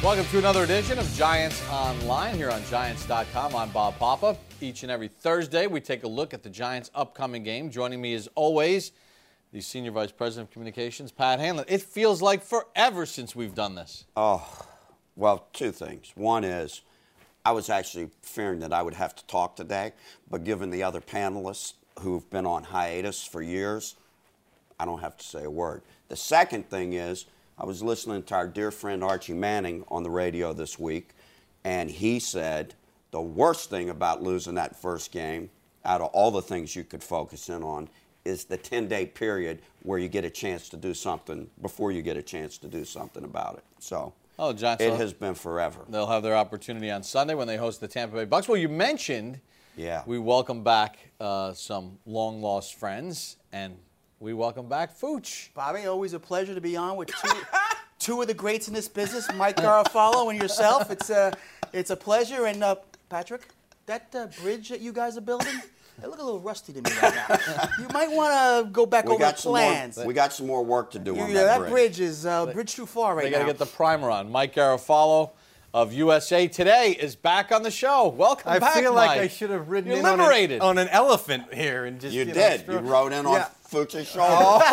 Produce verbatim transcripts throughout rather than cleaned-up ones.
Welcome to another edition of Giants Online here on Giants dot com. I'm Bob Papa. Each and every Thursday, we take a look at the Giants' upcoming game. Joining me, as always, the Senior Vice President of Communications, Pat Hanlon. It feels like forever since we've done this. Oh, well, two things. One is I was actually fearing that I would have to talk today, but given the other panelists who've been on hiatus for years, I don't have to say a word. The second thing is I was listening to our dear friend Archie Manning on the radio this week, and he said the worst thing about losing that first game, out of all the things you could focus in on, is the ten-day period where you get a chance to do something before you get a chance to do something about it. So oh, Giants, it has been forever. They'll have their opportunity on Sunday when they host the Tampa Bay Bucks. Well, you mentioned yeah. we welcome back uh, some long-lost friends, and we welcome back Fooch. Bobby, always a pleasure to be on with two, two of the greats in this business, Mike Garafolo and yourself. It's a, it's a pleasure. And, uh, Patrick, that uh, bridge that you guys are building, they look a little rusty to me right now. You might want to go back we over got the some plans. More, we got some more work to do yeah, on that, that bridge. bridge. bridge is uh, bridge too far right They now. got to get the primer on. Mike Garafolo of U S A Today is back on the show. Welcome I back, feel like Mike. I should have ridden You're in on liberated. an, on an elephant here and just You, you did. Know, you rode in on yeah. Fooch's shoulder.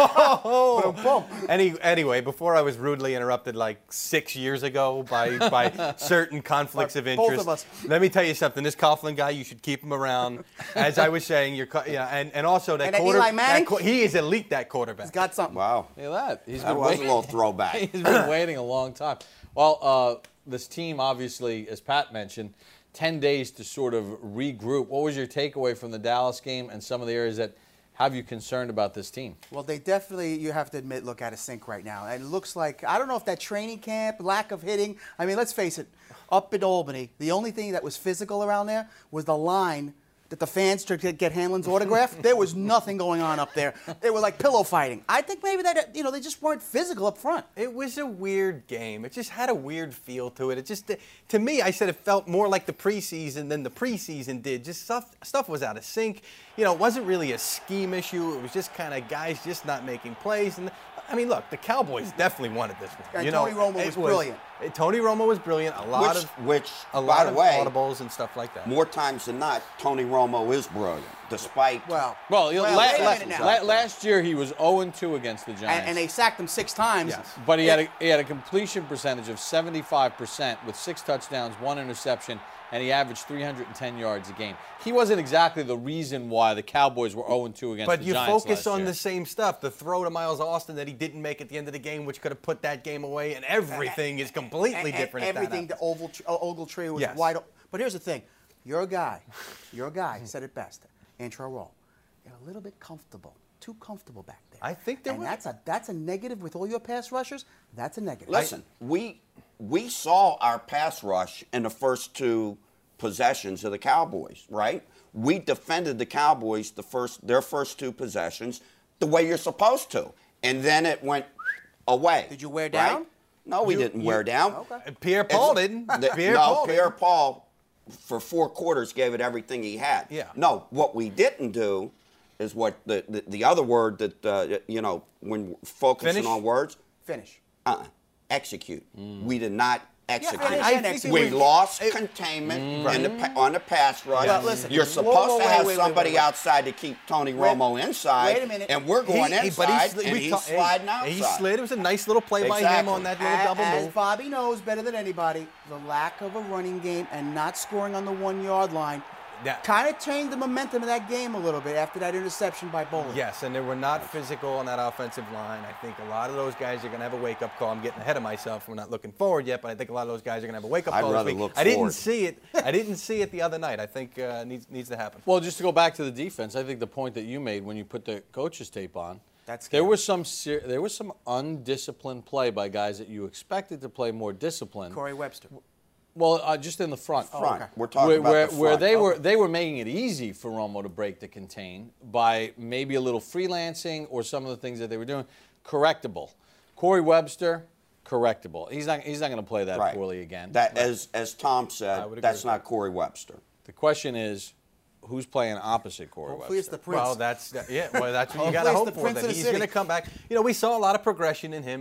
Oh. Any, anyway, before I was rudely interrupted like six years ago by by certain conflicts of Both interest. of us. Let me tell you something. This Coughlin guy, you should keep him around. As I was saying, you're yeah, and, and also that And that quarter. Eli Manning? that, he is elite. That quarterback. He's got something. Wow. Look at that. He's That been was a waiting. little throwback. He's been waiting a long time. Well, uh, this team, obviously, as Pat mentioned, ten days to sort of regroup. What was your takeaway from the Dallas game and some of the areas that have you concerned about this team? Well, they definitely, you have to admit, look out of sync right now. And it looks like, I don't know if that training camp, lack of hitting, I mean, let's face it, up in Albany, the only thing that was physical around there was the line that the fans to get Hanlon's autograph. There was nothing going on up there. They were like pillow fighting. I think maybe that, you know, they just weren't physical up front. It was a weird game. It just had a weird feel to it. It just, to me, I said it felt more like the preseason than the preseason did. Just stuff, stuff was out of sync. You know, it wasn't really a scheme issue. It was just kind of guys just not making plays. And I mean, look, the Cowboys definitely wanted this one. And you Tony know, Romo it was brilliant. it- Tony Romo was brilliant. A lot Which, of, which a by lot the of way, audibles and stuff like that. more times than not, Tony Romo is brilliant, despite. Well, Well, you know, well, la- wait a la- minute now. la- last year he was oh and two against the Giants. And, and they sacked him six times. Yes. But he had a, he had a completion percentage of seventy-five percent with six touchdowns, one interception, and he averaged three hundred ten yards a game. He wasn't exactly the reason why the Cowboys were oh and two against But the you Giants focus last on year. the same stuff. The throw to Miles Austin that he didn't make at the end of the game, which could have put that game away, and everything is completely And- different. and if that everything, the happens. oval, tr- uh, Ogletree was Yes. wide open. But here's the thing. You're a guy. You're a guy. Said it best. Intro roll. You're a little bit comfortable. Too comfortable back there. I think there And were- that's a that's a negative with all your pass rushers. That's a negative. Listen, we we saw our pass rush in the first two possessions of the Cowboys, right? We defended the Cowboys the first their first two possessions the way you're supposed to, and then it went away. Did you wear right? down? No, we You- didn't you- wear down. Okay. Pierre Paul It's- didn't. the- Pierre no, Paul Pierre didn't. Paul, for four quarters, gave it everything he had. Yeah. No, what we didn't do is what the the, the other word that uh, you know when focusing Finish? on words. Finish. Uh-uh. Execute. We did not execute. finish I and think execute. we it was- lost it- containment in the pa- on the pass rush. Well, listen, You're whoa, supposed whoa, to wait, have wait, wait, somebody wait, wait. outside to keep Tony Wait- Romo inside. wait a minute. And we're going He- he- but inside, he, sli- and we he's ta- sliding he, outside. He slid. It was a nice little play by him Exactly. on that little As, double as move. Bobby knows better than anybody, the lack of a running game and not scoring on the one-yard line Yeah. kind of changed the momentum of that game a little bit after that interception by Bowling. Yes, and they were not physical on that offensive line. I think a lot of those guys are going to have a wake-up call. I'm getting ahead of myself. We're not looking forward yet, but I think a lot of those guys are going to have a wake-up I'd call this rather week. look I didn't forward. see it. I didn't see it the other night. I think uh, it needs needs to happen. Well, just to go back to the defense, I think the point that you made when you put the coach's tape on, That's there scary. was some ser- there was some undisciplined play by guys that you expected to play more disciplined. Corey Webster. Well, uh, just in the front. Front. okay. We're talking where, about where, the where front. they were they were making it easy for Romo to break the contain by maybe a little freelancing or some of the things that they were doing. Correctable. Corey Webster, correctable. He's not he's not going to play that Right. poorly again. That, as as Tom I said, would agree that's with not Corey Webster. the question is, who's playing opposite Corey Hopefully it's Webster? the Prince. Well, that's yeah. Well, that's what you got Hopefully to it's hope the for. Prince That of the he's city. going to come back. You know, we saw a lot of progression in him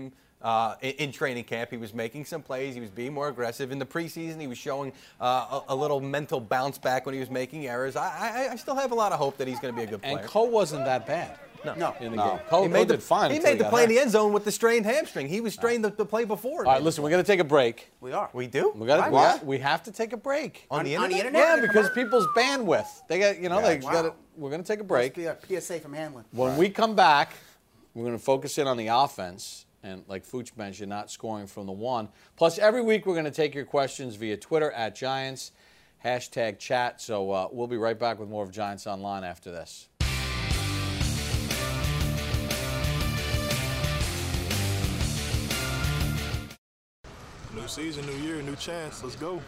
Uh, in, in training camp, he was making some plays. He was being more aggressive. In the preseason, he was showing uh, a, a little mental bounce back when he was making errors. I, I, I still have a lot of hope that he's going to be a good player. And Cole wasn't that bad. No, no. In the No. game. Cole, he Cole made the did fine. He until made the got play in hurt. the end zone with the strained hamstring. He was strained the, the play before. All right, listen, we're going to take a break. We are. We do? We got Right. we, What? got- we have to take a break. On, the on internet? the internet? Yeah, because people's bandwidth. They got, you know, Yeah. they Wow. got. We're going to take a break. Must be a P S A from Hanlon. When we come back, we're going to focus in on the offense. And like Fuchs mentioned, not scoring from the one. Plus, every week we're going to take your questions via Twitter at Giants, hashtag chat. So uh, we'll be right back with more of Giants Online after this. New season, new year, new chance. Let's go.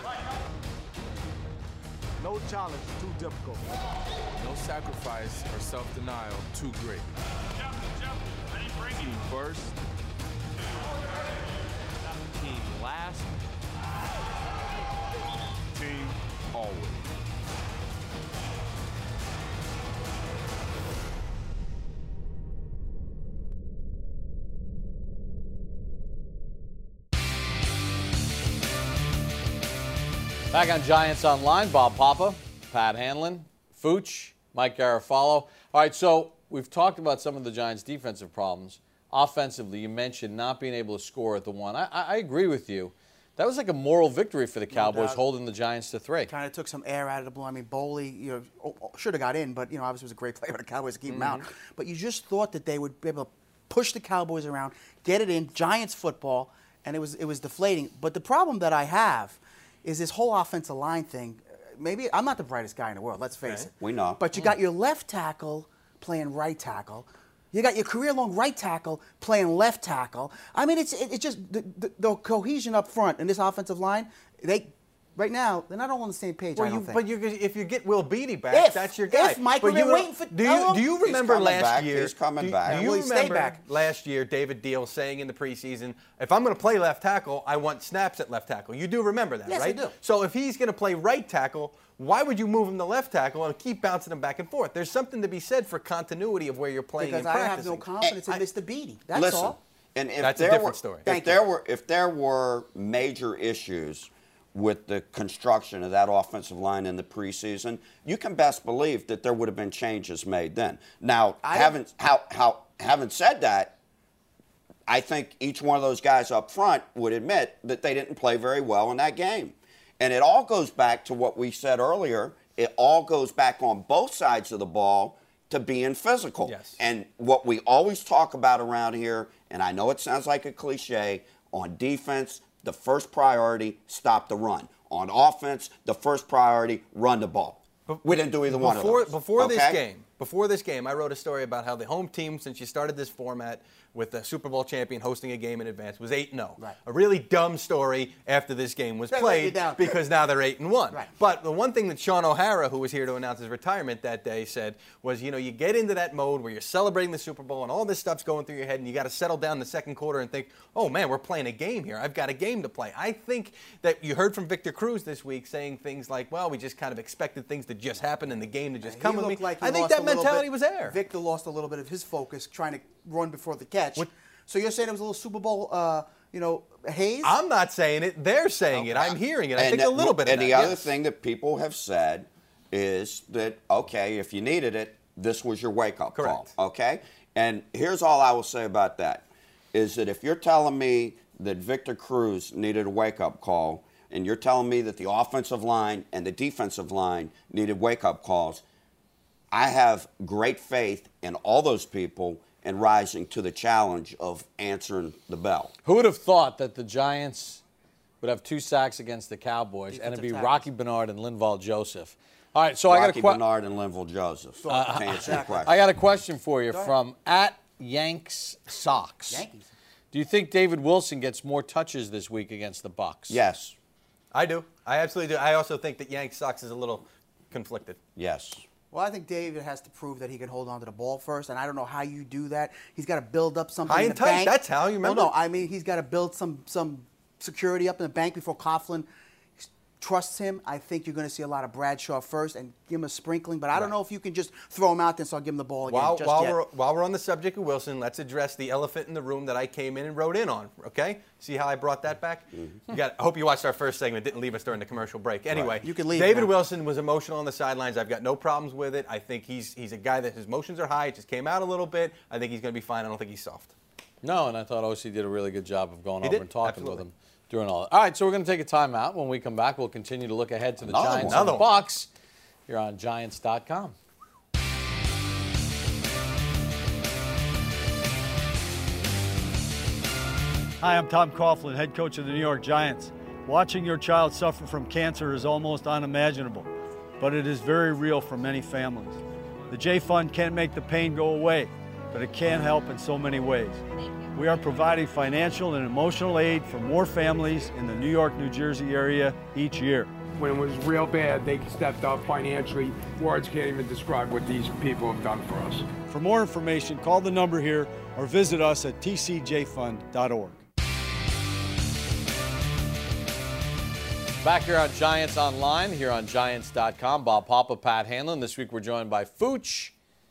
No challenge too difficult. No sacrifice or self-denial too great. Team first. Team last. Team always. Back on Giants Online, Bob Papa, Pat Hanlon, Fuchs, Mike Garafalo. All right, so we've talked about some of the Giants' defensive problems. Offensively, you mentioned not being able to score at the one. I, I, I agree with you. That was like a moral victory for the Cowboys, doubt. holding the Giants to three. Kind of took some air out of the balloon. I mean, Boley, you know, oh, oh, should have got in, but you know, obviously was a great player for the Cowboys to keep him out. But you just thought that they would be able to push the Cowboys around, get it in, Giants football, and it was it was deflating. But the problem that I have is this whole offensive line thing. Maybe I'm not the brightest guy in the world. Let's face Okay. it. We know. But you got your left tackle playing right tackle. You got your career-long right tackle playing left tackle. I mean, it's it, it's just the, the, the cohesion up front in this offensive line. They right now they're not all on the same page. Well, I don't you, think. but you, if you get Will Beatty back, If- that's your guy. if, Mike, but we've been you waiting for- do you how long? do you He's remember coming last back. year? He's coming do, back. Do you Will he stay remember back? last year David Deal saying in the preseason, if I'm going to play left tackle, I want snaps at left tackle. You do remember that, Yes, I right? do. So if he's going to play right tackle, why would you move him to left tackle and keep bouncing him back and forth? There's something to be said for continuity of where you're playing because and I have practicing. no confidence in I- Mister Beatty. That's Listen, all. and if That's a there different were, story. If Thank there you. were if there were major issues with the construction of that offensive line in the preseason, you can best believe that there would have been changes made then. Now, I- having how how having said that, I think each one of those guys up front would admit that they didn't play very well in that game. And it all goes back to what we said earlier. It all goes back on both sides of the ball to being physical. Yes. And what we always talk about around here, and I know it sounds like a cliche, on defense, the first priority, stop the run. On offense, the first priority, run the ball. We didn't do either one of Before, those. before this okay? game, before this game, I wrote a story about how the home team, since you started this format with the Super Bowl champion hosting a game in advance, was eight and oh. Right. A really dumb story after this game was That let you played down. because now they're eight and one. Right. But the one thing that Sean O'Hara, who was here to announce his retirement that day, said was, you know, you get into that mode where you're celebrating the Super Bowl and all this stuff's going through your head, and you got to settle down the second quarter and think, oh man, we're playing a game here. I've got a game to play. I think that you heard from Victor Cruz this week saying things like, well, we just kind of expected things to just happen in the game to just He come with me. looked like he I think lost that a little mentality bit- was there. Victor lost a little bit of his focus trying to run before the catch. What- So you're saying it was a little Super Bowl, uh, you know, haze? I'm not saying it. They're saying it. I'm hearing it. I And think that- a little bit And of that. the other yes. thing that people have said is that, okay, if you needed it, this was your wake-up call. Correct. Okay? And here's all I will say about that, is that if you're telling me that Victor Cruz needed a wake-up call, and you're telling me that the offensive line and the defensive line needed wake-up calls, I have great faith in all those people and rising to the challenge of answering the bell. Who would have thought that the Giants would have two sacks against the Cowboys and it'd be Defensive Rocky Bernard and Linval Joseph? All right, so I got a Rocky question. Bernard and Linval Joseph, to answer your question. I got a question for you ahead. from at Yanks Sox. Yankees. Do you think David Wilson gets more touches this week against the Bucks? Yes. I do. I absolutely do. I also think that Yanks Sox is a little conflicted. Yes. Well, I think David has to prove that he can hold on to the ball first, and I don't know how you do that. He's got to build up something High in and the tight, bank. that's how, you remember? No, no, I mean he's got to build some some security up in the bank before Coughlin trusts him. I think you're going to see a lot of Bradshaw first and give him a sprinkling. But I don't know if you can just throw him out there and start giving him the ball again While, just while, yet. we're, while we're on the subject of Wilson, let's address the elephant in the room that I came in and wrote in on, okay? See how I brought that back? Mm-hmm. You got, I hope you watched our first segment. Didn't leave us during the commercial break. Anyway, Right. You can leave David now. Wilson was emotional on the sidelines. I've got no problems with it. I think he's, he's a guy that his emotions are high. It just came out a little bit. I think he's going to be fine. I don't think he's soft. No, and I thought O C did a really good job of going He over did. and talking Absolutely. with him during all that. All right, so we're going to take a timeout. When we come back, we'll continue to look ahead to the Another Giants one. and the Another one. Bucks here on Giants dot com. Hi, I'm Tom Coughlin, head coach of the New York Giants. Watching your child suffer from cancer is almost unimaginable, but it is very real for many families. The J Fund can't make the pain go away, but it can help in so many ways. We are providing financial and emotional aid for more families in the New York, New Jersey area each year. When it was real bad, they stepped up financially. Words can't even describe what these people have done for us. For more information, call the number here or visit us at t c j fund dot org. Back here on Giants Online, here on Giants dot com. Bob Papa, Pat Hanlon. This week we're joined by Fooch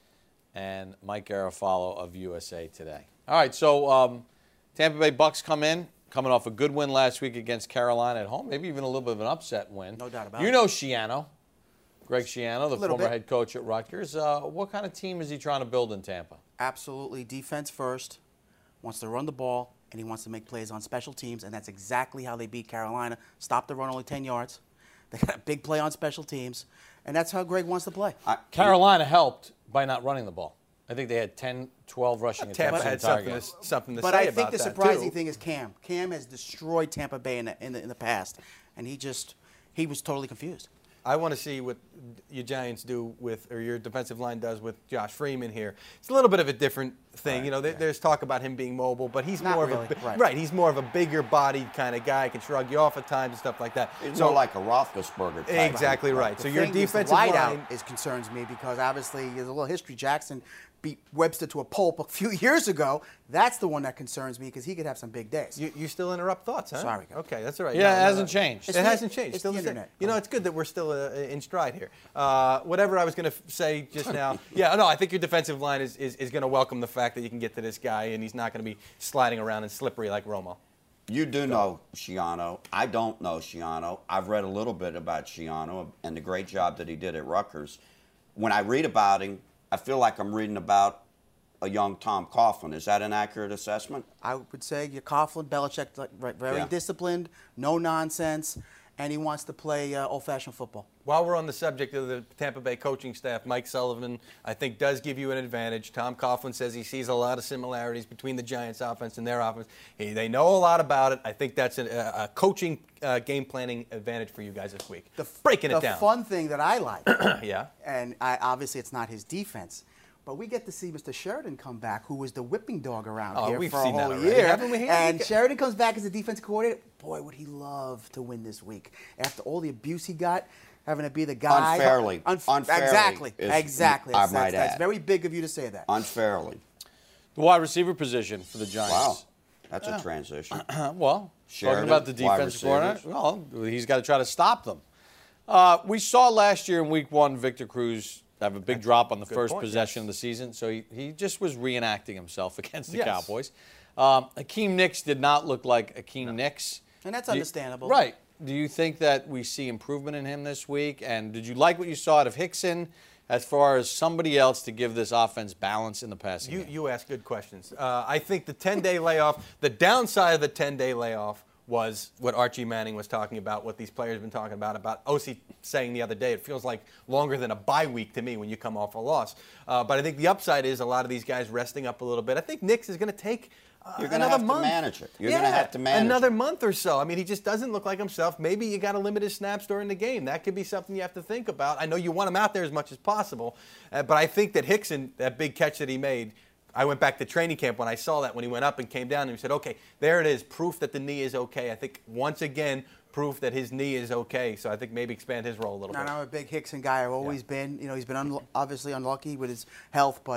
and Mike Garafolo of U S A Today. All right, so um, Tampa Bay Bucks come in, coming off a good win last week against Carolina at home, maybe even a little bit of an upset win. No doubt about you it. You know Schiano, Greg Schiano, the Little former bit. head coach at Rutgers. Uh, what kind of team is he trying to build in Tampa? Absolutely defense first, wants to run the ball, and he wants to make plays on special teams, and that's exactly how they beat Carolina. Stopped the run only ten yards. They got a big play on special teams, and that's how Greg wants to play. I, Carolina helped by not running the ball. I think they had ten, twelve rushing attempts Tampa in the had entire something game. to, something to But say I about think the that, surprising too. thing is Cam. Cam has destroyed Tampa Bay in the, in the, in the past, and he just he was totally confused. I want to see what your Giants do with, or your defensive line does with Josh Freeman here. It's a little bit of a different thing. Right, you know, there, yeah. there's talk about him being mobile, but he's Not more really, of a bi- right. He's more of a bigger bodied kind of guy. Can shrug you off at times and stuff like that. it's so more like a Roethlisberger type. exactly right. The So your thing is, the defensive wideout line. is concerns me because obviously there's a little history. Jackson beat Webster to a pulp a few years ago. That's the one that concerns me because he could have some big days. You, you still interrupt thoughts, huh? Sorry. Okay, that's all right. Yeah, No, it no, hasn't no. changed. It It's the- hasn't changed. it's Still the same. internet. You know, it's good that we're still uh, in stride here. Uh, whatever I was going to say just now. Yeah, no, I think your defensive line is, is, is going to welcome the fact that you can get to this guy and he's not going to be sliding around and slippery like Romo. You do know Schiano. I don't know Schiano. I've read a little bit about Schiano and the great job that he did at Rutgers. When I read about him, I feel like I'm reading about a young Tom Coughlin. Is that an accurate assessment? I would say your Coughlin, Belichick, like, right, very Yeah. disciplined, no nonsense, and he wants to play uh, old-fashioned football. While we're on the subject of the Tampa Bay coaching staff, Mike Sullivan, I think, does give you an advantage. Tom Coughlin says he sees a lot of similarities between the Giants' offense and their offense. He, they know a lot about it. I think that's a, a coaching uh, game planning advantage for you guys this week. The, Breaking the it down. fun thing that I like, yeah. and I, obviously it's not his defense, but we get to see Mister Sheridan come back, who was the whipping dog around Oh, here we've for a seen that whole already, year. haven't we? And We- Sheridan comes back as a defense coordinator. Boy, would he love to win this week after all the abuse he got, having to be the guy Unfairly. Unfairly Exactly. is- exactly. I That's, might that's, that's add. very big of you to say that. Unfairly. The wide receiver position for the Giants. Wow. That's a transition. Uh, well, Sheridan, talking about the wide defensive corner, receivers. well, he's got to try to stop them. Uh, we saw last year in week one Victor Cruz have a big drop on the Good first point, possession yes. of the season, so he, he just was reenacting himself against the Yes. Cowboys. Um, Akeem Nicks did not look like Akeem Nicks. And that's Do you- understandable. Right. Do you think that we see improvement in him this week? And did you like what you saw out of Hickson as far as somebody else to give this offense balance in the passing You, game? you ask good questions. Uh, I think the ten-day layoff, the downside of the ten-day layoff was what Archie Manning was talking about, what these players have been talking about, about O C saying the other day, it feels like longer than a bye week to me when you come off a loss. Uh, but I think the upside is a lot of these guys resting up a little bit. I think Nix is going to take uh, You're gonna another have to month. manage it. You're yeah, gonna have to manage another it. month or so. I mean, he just doesn't look like himself. Maybe you got to limit his snaps during the game. That could be something you have to think about. I know you want him out there as much as possible, uh, but I think that Hickson, that big catch that he made, I went back to training camp when I saw that when he went up and came down and he said, okay, there it is, proof that the knee is okay. I think once again, proof that his knee is okay. So I think maybe expand his role a little And bit. I'm a big Hickson guy. I've always been. You know, he's been unlo- obviously unlucky with his health, but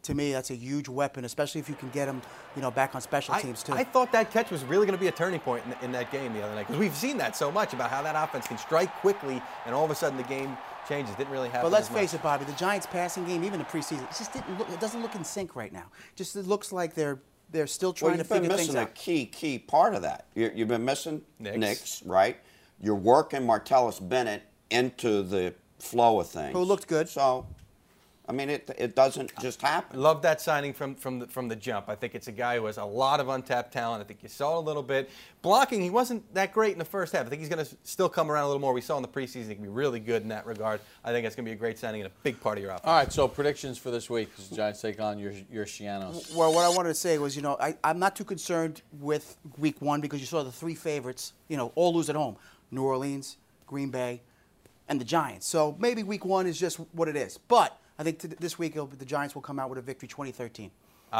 to me, that's a huge weapon, especially if you can get him, you know, back on special I, teams too. I thought that catch was really going to be a turning point in, in that game the other night because we've seen that so much about how that offense can strike quickly and all of a sudden the game changes. Didn't really happen. But let's as face much. it, Bobby, the Giants' passing game, even in the preseason, it just didn't look. It doesn't look in sync right now. Just it looks like they're they're still trying well, you've to figure been things missing a out. key, key part of that. You, you've been missing Nicks. Nicks, right? You're working Martellus Bennett into the flow of things. Who looked good. So, I mean, it it doesn't just happen. Love that signing from from the, from the jump. I think it's a guy who has a lot of untapped talent. I think you saw it a little bit. Blocking, he wasn't that great in the first half. I think he's going to still come around a little more. We saw in the preseason he can be really good in that regard. I think it's going to be a great signing and a big part of your offense. All right, so predictions for this week as the Giants take on your your Shianos. Well, what I wanted to say was, you know, I, I'm not too concerned with week one because you saw the three favorites, you know, all lose at home. New Orleans, Green Bay, and the Giants. So maybe week one is just what it is. But I think t- this week it'll, the Giants will come out with a victory twenty thirteen.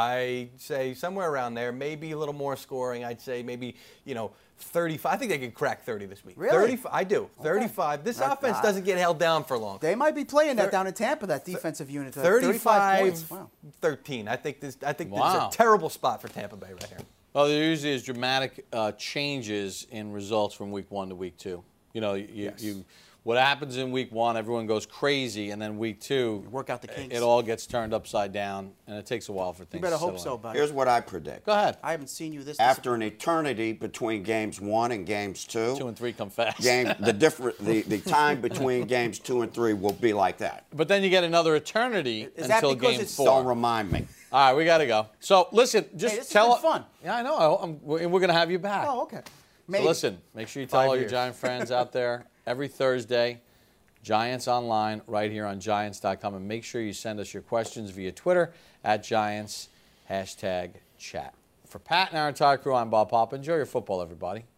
I say somewhere around there, maybe a little more scoring. I'd say maybe, you know, thirty-five. I think they could crack thirty this week. Really? thirty-five, I do. thirty-five. This That- offense I- doesn't get held down for long. They might be playing that Thir- down in Tampa, that defensive unit. uh, thirty-five, points. Wow. thirteen. I think this. I think Wow. this is a terrible spot for Tampa Bay right here. Well, there usually is dramatic uh, changes in results from week one to week two. You know, you, Yes. you what happens in week one, everyone goes crazy, and then week two, You work out the kinks. it all gets turned upside down, and it takes a while for You things better to hope settle so, in. buddy. Here's what I predict. Go ahead. I haven't seen you this After an eternity between games one and games two, Two and three come fast. game the different the, the time between games two and three will be like that. But then you get another eternity Is that until because game it's- four. Don't remind me. All right, we got to go. So listen, just Hey, this has tell been fun. Yeah, I know. I'm, we're going to have you back. Oh, okay. So Maybe. listen, make sure you tell Five all your years. Giant friends out there every Thursday, Giants Online, right here on Giants dot com. And make sure you send us your questions via Twitter, at Giants, hashtag chat. For Pat and our entire crew, I'm Bob Papa. Enjoy your football, everybody.